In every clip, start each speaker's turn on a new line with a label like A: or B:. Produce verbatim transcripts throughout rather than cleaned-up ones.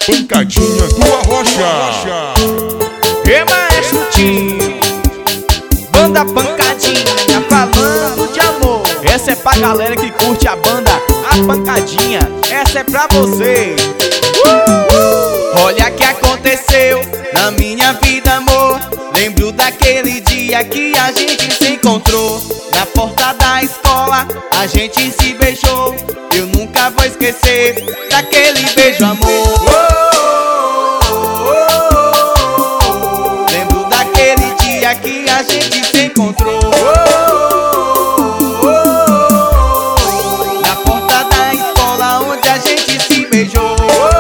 A: Pancadinha do Arrocha.
B: E Maestro Tinho, banda Pancadinha, falando de amor. Essa é pra galera que curte a banda A Pancadinha. Essa é pra você. uh! Olha que aconteceu na minha vida, amor. Lembro daquele dia que a gente se encontrou na porta da escola, a gente se beijou. Eu nunca vou esquecer daquele beijo, amor. Lembro daquele dia que a gente se encontrou na porta da escola, onde a gente se beijou.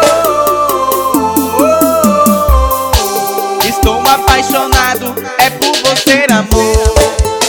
B: Estou apaixonado, é por você, amor.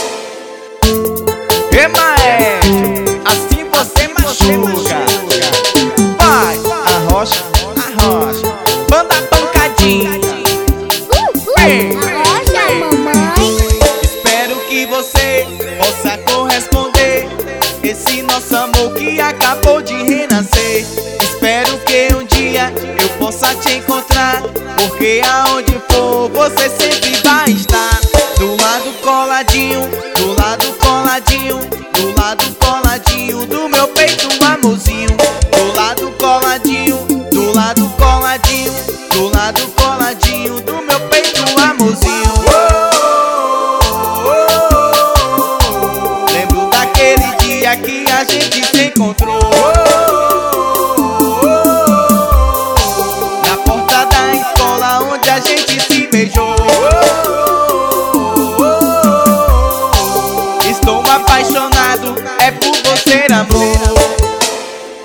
B: E Maestro, assim você machuca. Vai, arrocha, arrocha, banda Pancadinha. Ei,
C: Arrocha, mamãe.
B: espero que você possa corresponder esse nosso amor que acabou de renascer. Espero que um dia eu possa te encontrar, porque aonde for você sempre vai estar. Do lado coladinho, do lado coladinho, do lado coladinho do meu peito, amorzinho. Do lado coladinho, do lado coladinho, do lado coladinho do meu peito, amorzinho. Lembro daquele dia que a gente se encontrou na porta da escola, onde a gente se beijou. Estou apaixonado, é por você, amor.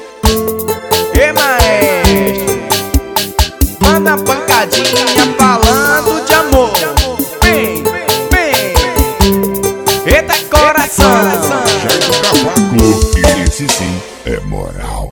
B: E Maestro, manda Pancadinha falando.